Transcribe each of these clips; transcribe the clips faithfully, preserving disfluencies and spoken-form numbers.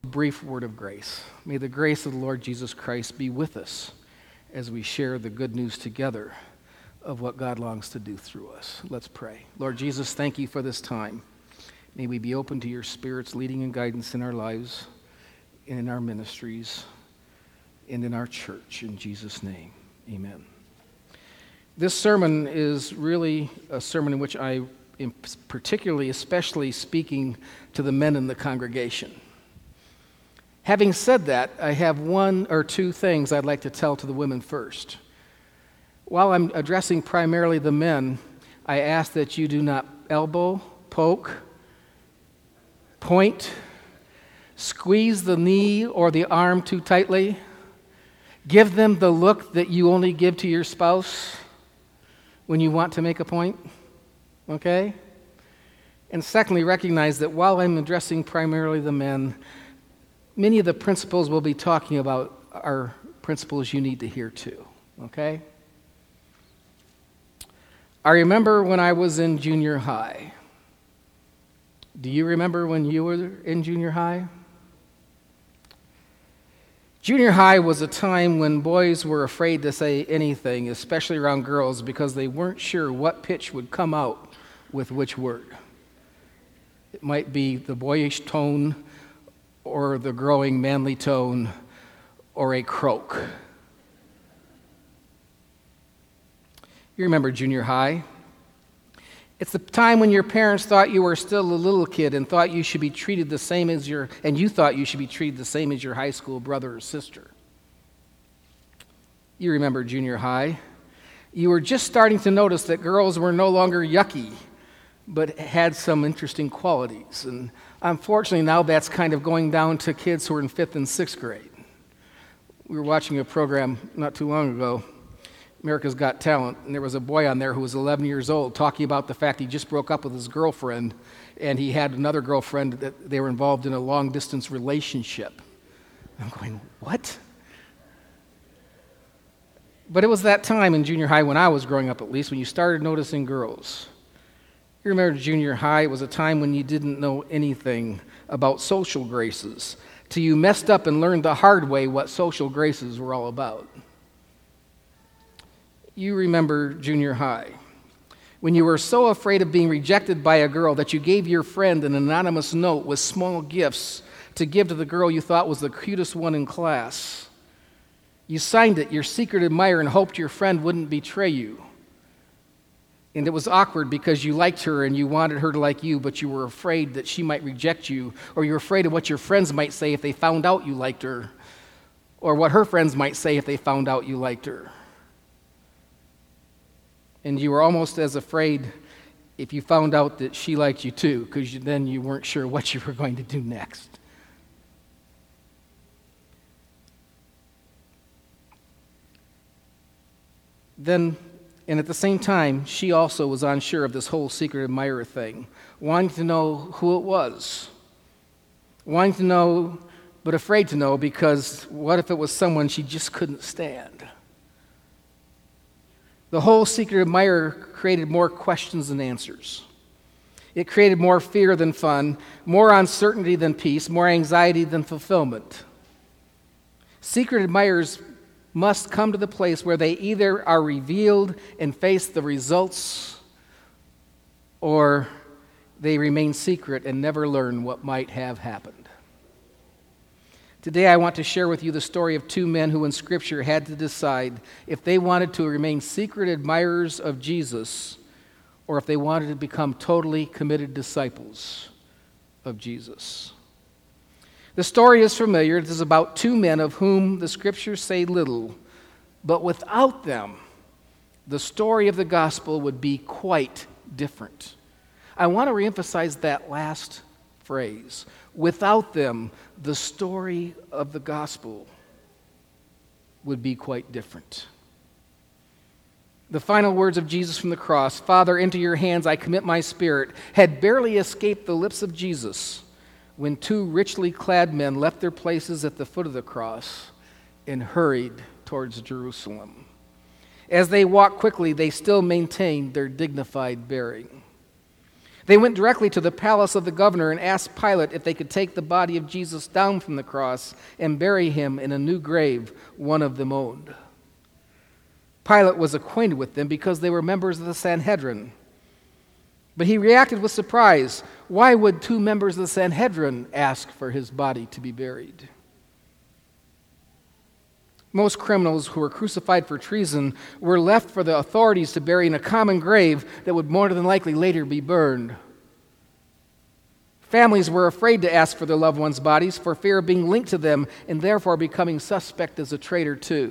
Brief word of grace. May the grace of the Lord Jesus Christ be with us as we share the good news together of what God longs to do through us. Let's pray. Lord Jesus, thank you for this time. May we be open to your Spirit's leading and guidance in our lives, in our ministries, and in our church. In Jesus' name, amen. This sermon is really a sermon in which I am particularly, especially speaking to the men in the congregation. Having said that, I have one or two things I'd like to tell to the women first. While I'm addressing primarily the men, I ask that you do not elbow, poke, point, squeeze the knee or the arm too tightly, give them the look that you only give to your spouse when you want to make a point, okay? And secondly, recognize that while I'm addressing primarily the men, many of the principles we'll be talking about are principles you need to hear too, okay? I remember when I was in junior high. Do you remember when you were in junior high? Junior high was a time when boys were afraid to say anything, especially around girls, because they weren't sure what pitch would come out with which word. It might be the boyish tone, or the growing manly tone, or a croak. You remember junior high. It's the time when your parents thought you were still a little kid and thought you should be treated the same as your, and you thought you should be treated the same as your high school brother or sister. You remember junior high. You were just starting to notice that girls were no longer yucky, but had some interesting qualities. And unfortunately, now that's kind of going down to kids who are in fifth and sixth grade. We were watching a program not too long ago, America's Got Talent, and there was a boy on there who was eleven years old talking about the fact he just broke up with his girlfriend, and he had another girlfriend that they were involved in a long-distance relationship. I'm going, what? But it was that time in junior high, when I was growing up at least, when you started noticing girls. You remember junior high, it was a time when you didn't know anything about social graces, till you messed up and learned the hard way what social graces were all about. You remember junior high, when you were so afraid of being rejected by a girl that you gave your friend an anonymous note with small gifts to give to the girl you thought was the cutest one in class. You signed it, your secret admirer, and hoped your friend wouldn't betray you. And it was awkward because you liked her and you wanted her to like you, but you were afraid that she might reject you, or you were afraid of what your friends might say if they found out you liked her, or what her friends might say if they found out you liked her. And you were almost as afraid if you found out that she liked you too, because you, then you weren't sure what you were going to do next. Then, and at the same time, she also was unsure of this whole secret admirer thing, wanting to know who it was, wanting to know, but afraid to know, because what if it was someone she just couldn't stand? The whole secret admirer created more questions than answers. It created more fear than fun, more uncertainty than peace, more anxiety than fulfillment. Secret admirers must come to the place where they either are revealed and face the results, or they remain secret and never learn what might have happened. Today I want to share with you the story of two men who in Scripture had to decide if they wanted to remain secret admirers of Jesus or if they wanted to become totally committed disciples of Jesus. The story is familiar. It is about two men of whom the Scriptures say little, but without them, the story of the gospel would be quite different. I want to reemphasize that last phrase. Without them, the story of the gospel would be quite different. The final words of Jesus from the cross, "Father, into your hands I commit my spirit," had barely escaped the lips of Jesus when two richly clad men left their places at the foot of the cross and hurried towards Jerusalem. As they walked quickly, they still maintained their dignified bearing. They went directly to the palace of the governor and asked Pilate if they could take the body of Jesus down from the cross and bury him in a new grave one of them owned. Pilate was acquainted with them because they were members of the Sanhedrin. But he reacted with surprise. Why would two members of the Sanhedrin ask for his body to be buried? Most criminals who were crucified for treason were left for the authorities to bury in a common grave that would more than likely later be burned. Families were afraid to ask for their loved ones' bodies for fear of being linked to them and therefore becoming suspect as a traitor too.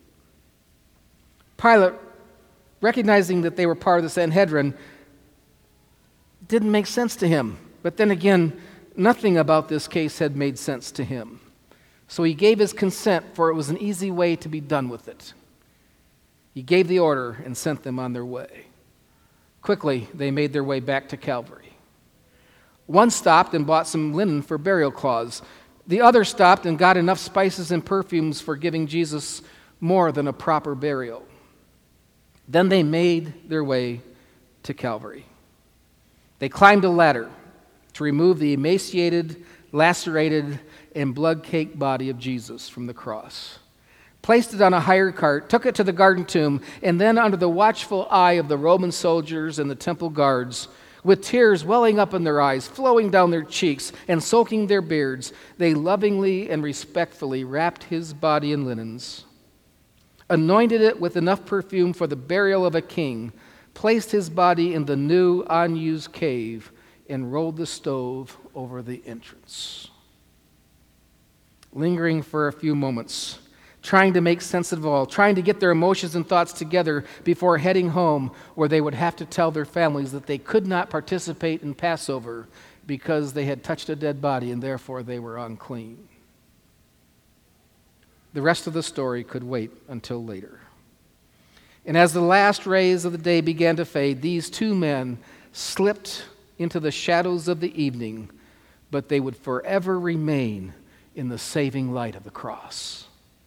Pilate, recognizing that they were part of the Sanhedrin, didn't make sense to him. But then again, nothing about this case had made sense to him. So he gave his consent, for it was an easy way to be done with it. He gave the order and sent them on their way. Quickly, they made their way back to Calvary. One stopped and bought some linen for burial cloths. The other stopped and got enough spices and perfumes for giving Jesus more than a proper burial. Then they made their way to Calvary. They climbed a ladder to remove the emaciated, lacerated, and blood-caked body of Jesus from the cross, placed it on a hired cart, took it to the garden tomb, and then under the watchful eye of the Roman soldiers and the temple guards, with tears welling up in their eyes, flowing down their cheeks, and soaking their beards, they lovingly and respectfully wrapped his body in linens, anointed it with enough perfume for the burial of a king, placed his body in the new, unused cave, and rolled the stove over the entrance. Lingering for a few moments, trying to make sense of it all, trying to get their emotions and thoughts together before heading home, where they would have to tell their families that they could not participate in Passover because they had touched a dead body and therefore they were unclean. The rest of the story could wait until later. And as the last rays of the day began to fade, these two men slipped into the shadows of the evening, but they would forever remain in the saving light of the cross.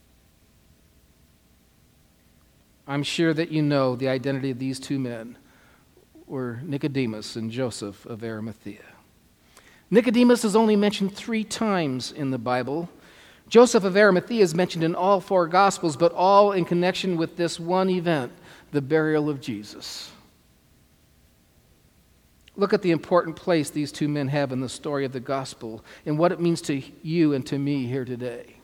I'm sure that you know the identity of these two men were Nicodemus and Joseph of Arimathea. Nicodemus is only mentioned three times in the Bible. Joseph of Arimathea is mentioned in all four Gospels, but all in connection with this one event, the burial of Jesus. Look at the important place these two men have in the story of the gospel and what it means to you and to me here today.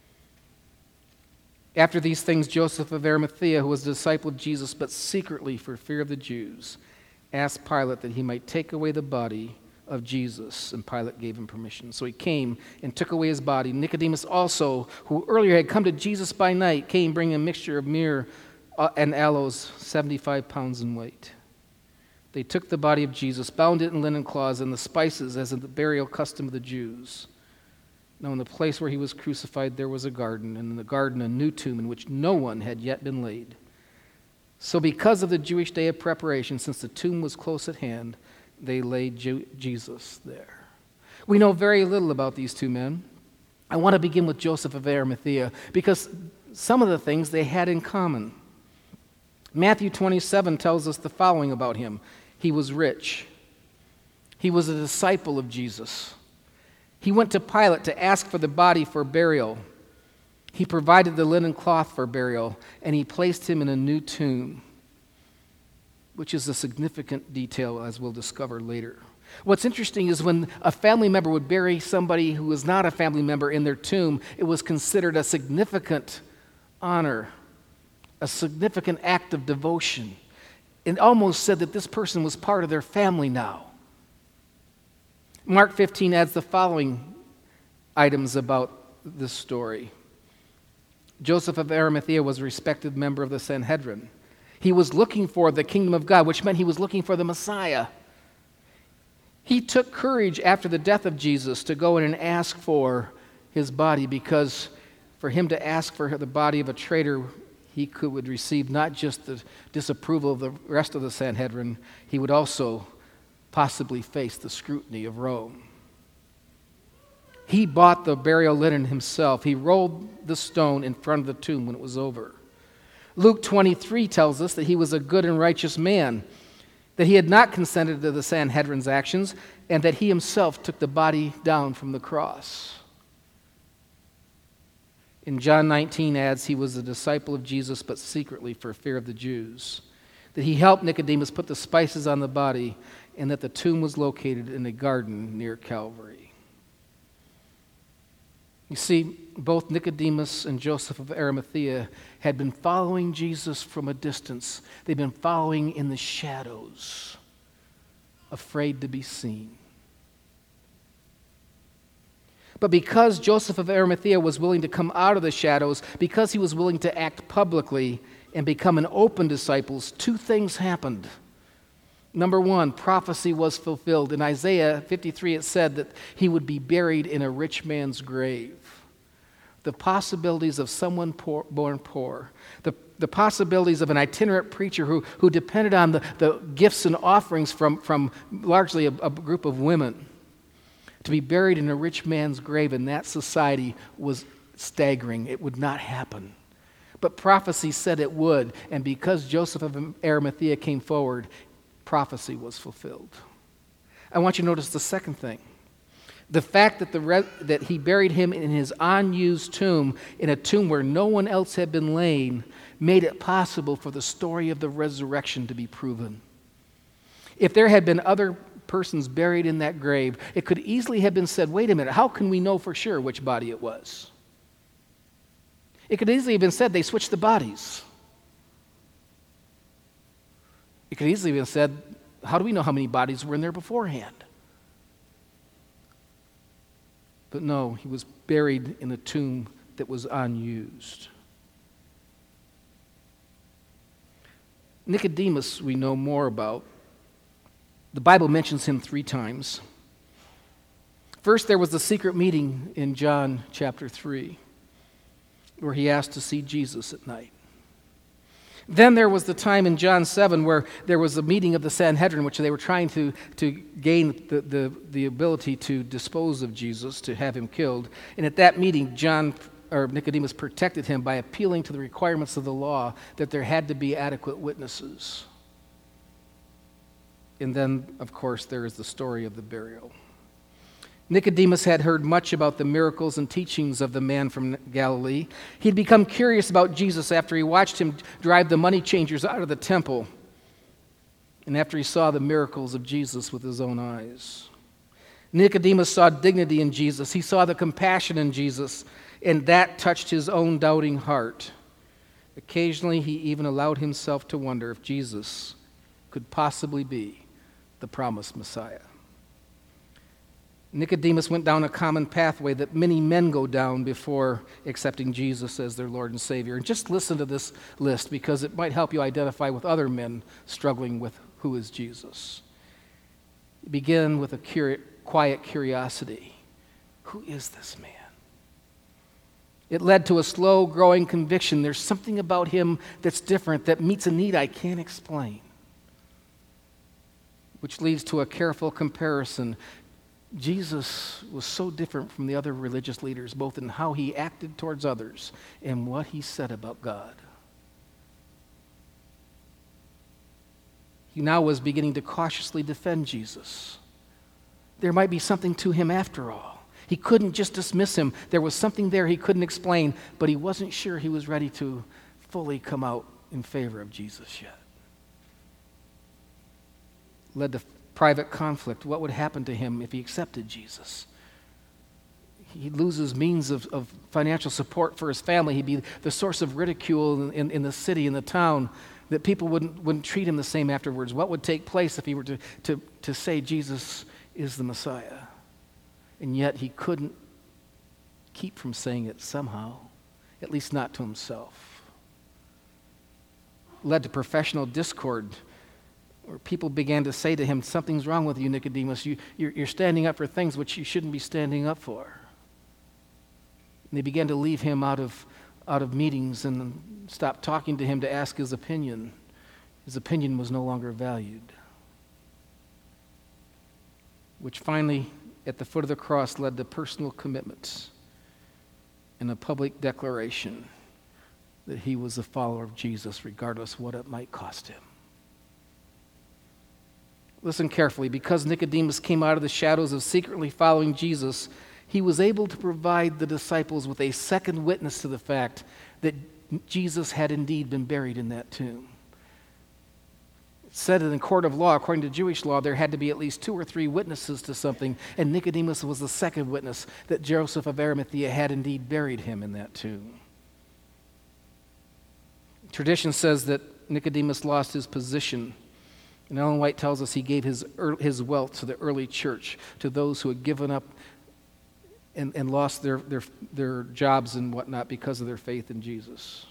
After these things, Joseph of Arimathea, who was a disciple of Jesus, but secretly for fear of the Jews, asked Pilate that he might take away the body of Jesus, and Pilate gave him permission. So he came and took away his body. Nicodemus also, who earlier had come to Jesus by night, came bringing a mixture of myrrh and aloes, seventy-five pounds in weight. They took the body of Jesus, bound it in linen cloths and the spices as in the burial custom of the Jews. Now in the place where he was crucified there was a garden, and in the garden a new tomb in which no one had yet been laid. So because of the Jewish day of preparation, since the tomb was close at hand, they laid Ju- Jesus there. We know very little about these two men. I want to begin with Joseph of Arimathea because some of the things they had in common. Matthew twenty-seven tells us the following about him. He was rich. He was a disciple of Jesus. He went to Pilate to ask for the body for burial. He provided the linen cloth for burial, and he placed him in a new tomb, which is a significant detail, as we'll discover later. What's interesting is when a family member would bury somebody who was not a family member in their tomb, it was considered a significant honor, a significant act of devotion. It almost said that this person was part of their family now. Mark fifteen adds the following items about this story. Joseph of Arimathea was a respected member of the Sanhedrin. He was looking for the kingdom of God, which meant he was looking for the Messiah. He took courage after the death of Jesus to go in and ask for his body, because for him to ask for the body of a traitor, he could would receive not just the disapproval of the rest of the Sanhedrin, he would also possibly face the scrutiny of Rome. He bought the burial linen himself. He rolled the stone in front of the tomb when it was over. Luke twenty-three tells us that he was a good and righteous man, that he had not consented to the Sanhedrin's actions, and that he himself took the body down from the cross. In John nineteen adds, he was a disciple of Jesus, but secretly for fear of the Jews. That he helped Nicodemus put the spices on the body, and that the tomb was located in a garden near Calvary. You see, both Nicodemus and Joseph of Arimathea had been following Jesus from a distance. They'd been following in the shadows, afraid to be seen. But because Joseph of Arimathea was willing to come out of the shadows, because he was willing to act publicly and become an open disciple, two things happened. Number one, prophecy was fulfilled. In Isaiah fifty-three, it said that he would be buried in a rich man's grave. The possibilities of someone poor, born poor, the, the possibilities of an itinerant preacher who, who depended on the, the gifts and offerings from, from largely a, a group of women, to be buried in a rich man's grave in that society was staggering. It would not happen. But prophecy said it would, and because Joseph of Arimathea came forward, prophecy was fulfilled. I want you to notice the second thing. The fact that, the re- that he buried him in his unused tomb, in a tomb where no one else had been laid, made it possible for the story of the resurrection to be proven. If there had been other persons buried in that grave, it could easily have been said, wait a minute, how can we know for sure which body it was? It could easily have been said they switched the bodies. It could easily have been said, how do we know how many bodies were in there beforehand? But no, he was buried in a tomb that was unused. Nicodemus, we know more about. The Bible mentions him three times. First, there was the secret meeting in John chapter three, where he asked to see Jesus at night. Then there was the time in John seven where there was a meeting of the Sanhedrin, which they were trying to, to gain the, the, the ability to dispose of Jesus, to have him killed. And at that meeting, John or Nicodemus protected him by appealing to the requirements of the law that there had to be adequate witnesses. And then, of course, there is the story of the burial. Nicodemus had heard much about the miracles and teachings of the man from Galilee. He'd become curious about Jesus after he watched him drive the money changers out of the temple, and after he saw the miracles of Jesus with his own eyes. Nicodemus saw dignity in Jesus. He saw the compassion in Jesus, and that touched his own doubting heart. Occasionally, he even allowed himself to wonder if Jesus could possibly be the promised Messiah. Nicodemus went down a common pathway that many men go down before accepting Jesus as their Lord and Savior. And just listen to this list because it might help you identify with other men struggling with who is Jesus. Begin with a curi- quiet curiosity. Who is this man? It led to a slow growing conviction. There's something about him that's different, that meets a need I can't explain. Which leads to a careful comparison. Jesus was so different from the other religious leaders, both in how he acted towards others and what he said about God. He now was beginning to cautiously defend Jesus. There might be something to him after all. He couldn't just dismiss him. There was something there he couldn't explain, but he wasn't sure he was ready to fully come out in favor of Jesus yet. Led to private conflict. What would happen to him if he accepted Jesus? He'd lose his means of, of financial support for his family. He'd be the source of ridicule in, in, in the city, in the town, that people wouldn't, wouldn't treat him the same afterwards. What would take place if he were to, to, to say Jesus is the Messiah? And yet he couldn't keep from saying it somehow, at least not to himself. Led to professional discord, where people began to say to him, something's wrong with you, Nicodemus. You, you're, you're standing up for things which you shouldn't be standing up for. And they began to leave him out of, out of meetings and stop talking to him to ask his opinion. His opinion was no longer valued. Which finally, at the foot of the cross, led to personal commitments and a public declaration that he was a follower of Jesus, regardless what it might cost him. Listen carefully. Because Nicodemus came out of the shadows of secretly following Jesus, he was able to provide the disciples with a second witness to the fact that Jesus had indeed been buried in that tomb. It said in the court of law, according to Jewish law, there had to be at least two or three witnesses to something, and Nicodemus was the second witness that Joseph of Arimathea had indeed buried him in that tomb. Tradition says that Nicodemus lost his position, and Ellen White tells us he gave his, his wealth to the early church, to those who had given up and, and lost their, their, their jobs and whatnot because of their faith in Jesus.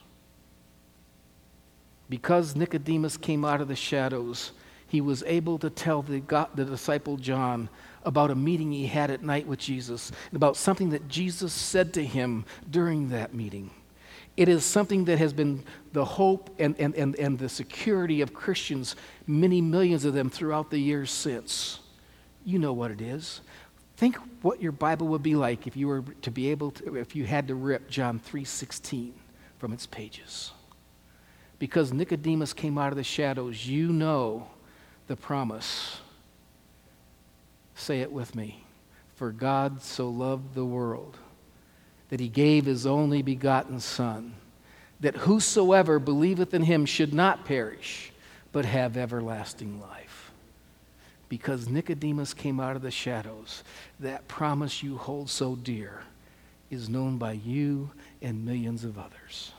Because Nicodemus came out of the shadows, he was able to tell the, God, the disciple John about a meeting he had at night with Jesus, and about something that Jesus said to him during that meeting. It is something that has been the hope and, and, and, and the security of Christians, many millions of them throughout the years since. You know what it is. Think what your Bible would be like if you were to be able to, if you had to rip John three sixteen from its pages. Because Nicodemus came out of the shadows, you know the promise. Say it with me. For God so loved the world that he gave his only begotten Son, that whosoever believeth in him should not perish, but have everlasting life. Because Nicodemus came out of the shadows, that promise you hold so dear is known by you and millions of others.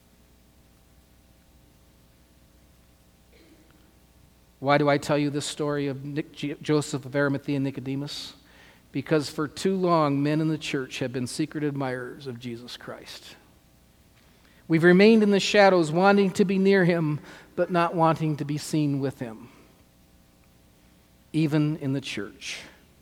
Why do I tell you this story of Nick, Joseph of Arimathea and Nicodemus? Because for too long, men in the church have been secret admirers of Jesus Christ. We've remained in the shadows, wanting to be near him, but not wanting to be seen with him. Even in the church,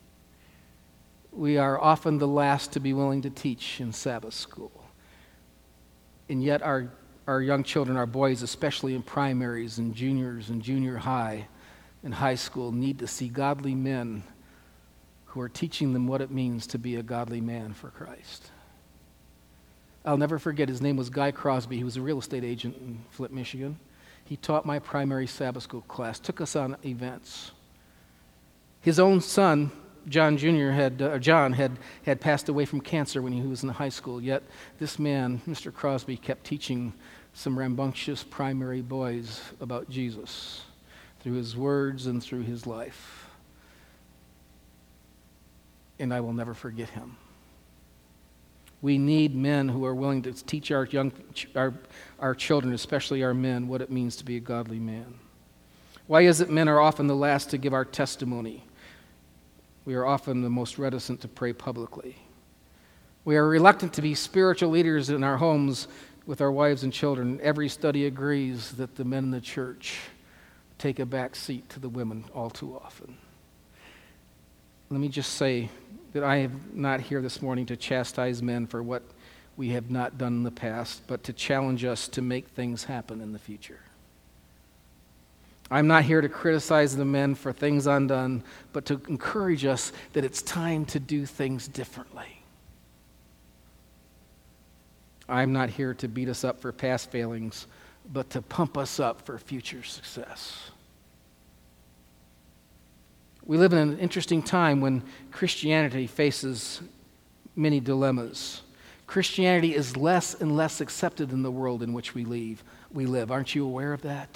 we are often the last to be willing to teach in Sabbath school. And yet our, our young children, our boys, especially in primaries and juniors and junior high and high school, need to see godly men who are teaching them what it means to be a godly man for Christ. I'll never forget, his name was Guy Crosby. He was a real estate agent in Flint, Michigan. He taught my primary Sabbath school class, took us on events. His own son, John Junior had, uh, John had, had passed away from cancer when he was in high school, yet this man, Mister Crosby, kept teaching some rambunctious primary boys about Jesus through his words and through his life. And I will never forget him. We need men who are willing to teach our young, our, our children, especially our men, what it means to be a godly man. Why is it men are often the last to give our testimony? We are often the most reticent to pray publicly. We are reluctant to be spiritual leaders in our homes with our wives and children. Every study agrees that the men in the church take a back seat to the women all too often. Let me just say that I am not here this morning to chastise men for what we have not done in the past, but to challenge us to make things happen in the future. I'm not here to criticize the men for things undone, but to encourage us that it's time to do things differently. I'm not here to beat us up for past failings, but to pump us up for future success. We live in an interesting time when Christianity faces many dilemmas. Christianity is less and less accepted in the world in which we live. We live. Aren't you aware of that?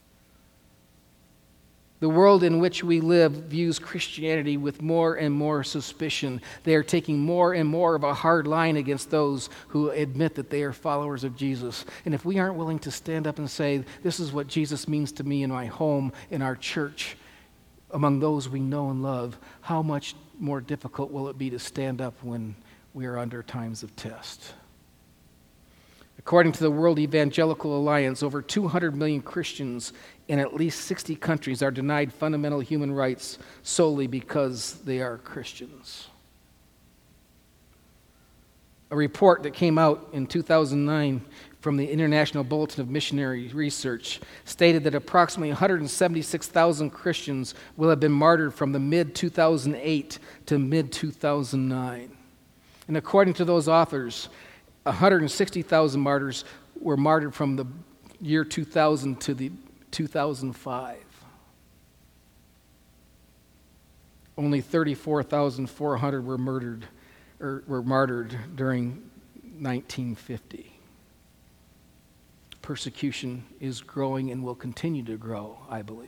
The world in which we live views Christianity with more and more suspicion. They are taking more and more of a hard line against those who admit that they are followers of Jesus. And if we aren't willing to stand up and say, this is what Jesus means to me in my home, in our church, among those we know and love, how much more difficult will it be to stand up when we are under times of test? According to the World Evangelical Alliance, over two hundred million Christians in at least sixty countries are denied fundamental human rights solely because they are Christians. A report that came out in two thousand nine from the International Bulletin of Missionary Research stated that approximately one hundred seventy-six thousand Christians will have been martyred from the mid two thousand eight to mid two thousand nine. And according to those authors, one hundred sixty thousand martyrs were martyred from the year two thousand to the two thousand five. only thirty-four thousand four hundred were murdered or were martyred during nineteen fifty. Persecution is growing and will continue to grow, I believe.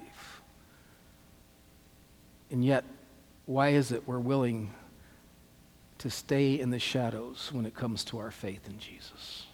And yet, why is it we're willing to stay in the shadows when it comes to our faith in Jesus?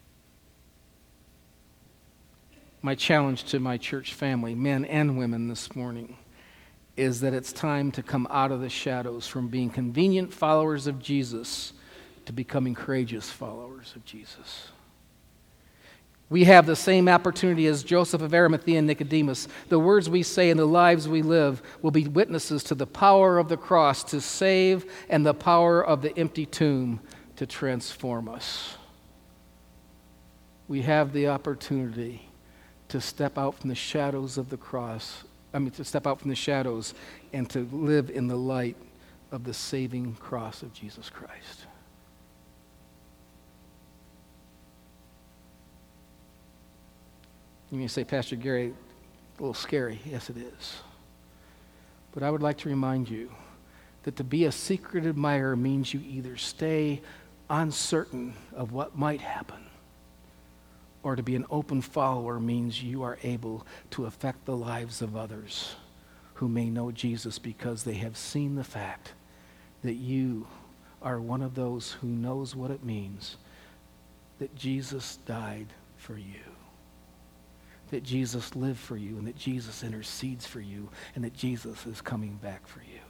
My challenge to my church family, men and women this morning, is that it's time to come out of the shadows from being convenient followers of Jesus to becoming courageous followers of Jesus. We have the same opportunity as Joseph of Arimathea and Nicodemus. The words we say and the lives we live will be witnesses to the power of the cross to save and the power of the empty tomb to transform us. We have the opportunity to step out from the shadows of the cross, I mean, to step out from the shadows and to live in the light of the saving cross of Jesus Christ. You may say, Pastor Gary, a little scary. Yes, it is. But I would like to remind you that to be a secret admirer means you either stay uncertain of what might happen, or to be an open follower means you are able to affect the lives of others who may know Jesus because they have seen the fact that you are one of those who knows what it means that Jesus died for you, that Jesus lived for you, and that Jesus intercedes for you, and that Jesus is coming back for you.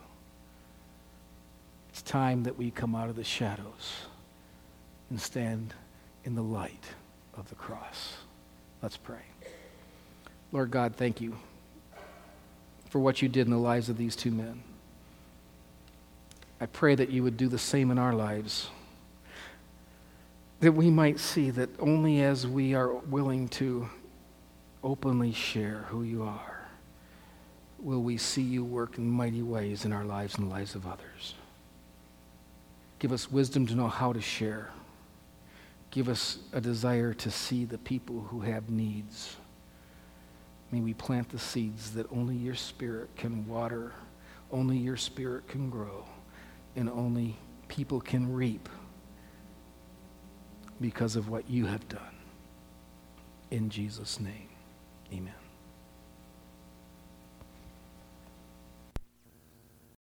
It's time that we come out of the shadows and stand in the light of the cross. Let's pray. Lord God, thank you for what you did in the lives of these two men. I pray that you would do the same in our lives, that we might see that only as we are willing to openly share who you are will we see you work in mighty ways in our lives and the lives of others. Give us wisdom to know how to share. Give us a desire to see the people who have needs. May we plant the seeds that only your Spirit can water, only your Spirit can grow, and only people can reap because of what you have done. In Jesus' name, amen.